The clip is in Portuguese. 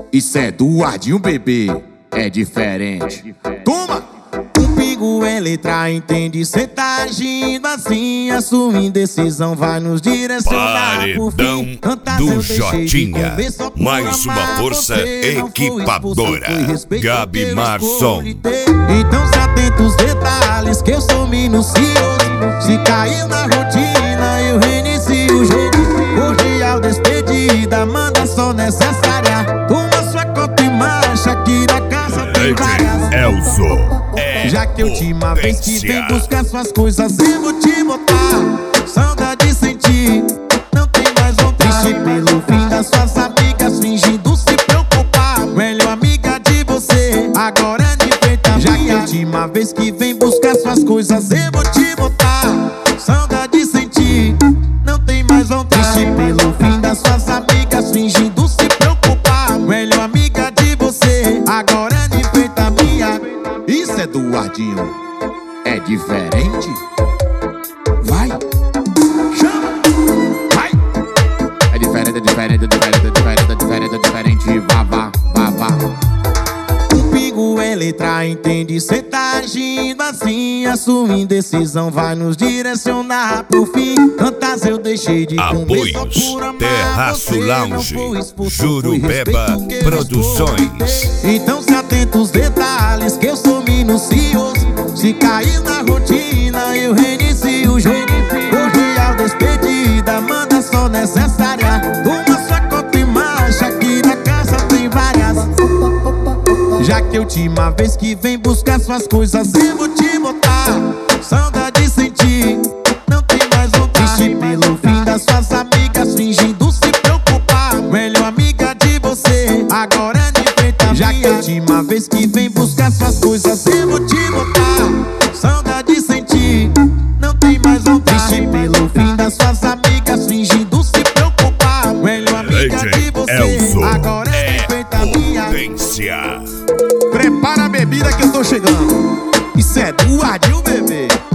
Isso é do Ardinho, bebê, é diferente. Toma! Um pingo é letra, entende? Cê tá agindo assim, a sua indecisão vai nos direcionar. Paredão do Jotinha, mais uma força equipadora, Gabi Marson. Então se atenta os detalhes que eu sou minucioso. Se caiu na rotina eu reinicio o jogo. Cordial despedida, manda só necessária. Toma sua conta e marcha, aqui na casa tem várias. Elzo. Já que a última vez que vem buscar suas coisas eu vou te botar. Saudade sentir, não tem mais vontade. Triste pelo fim das suas amigas, fingindo se preocupar. Melhor amiga de você, agora é de feita. Já que a última vez que vem buscar suas coisas eu vou te botar. Saudade sentir, não tem mais vontade. Triste pelo fim das suas amigas, fingindo se preocupar. Melhor amiga de você, agora é de feita minha. Isso é do Ardinho, é diferente. Vai, chama, vai. É diferente, é diferente, é diferente, é diferente, é diferente, é diferente. Vá, vá, vá, vá. Um pingo é letra, entende? Cê tá agindo assim, a sua indecisão vai nos direcionar. Por fim, quantas eu deixei de comer só por amar. Terraço Você Lounge, não foi expulso, Jurubeba foi respeito que Produções. Então se atenta os detalhes que eu sou minucioso. Se cair na rotina eu reinicio o jogo. Cordial despedida, manda só necessária. Toma sua conta e marcha, aqui na casa tem várias. Já que a última vez que vem buscar suas coisas eu vou te botar. Saudade sentir, não tem mais vontade. Triste pelo fim das suas amigas, fingindo se preocupar. Melhor amiga de você, agora é de feita. Já que a última vez que vem buscar suas coisas eu vou te botar. Saudade sentir, não tem mais vontade. Triste pelo fim das suas amigas, fingindo se preocupar. Melhor amiga de você, Elzo agora é de feita minha. Potência. Prepara a bebida que eu tô chegando. Isso é do Ardinho, bebê.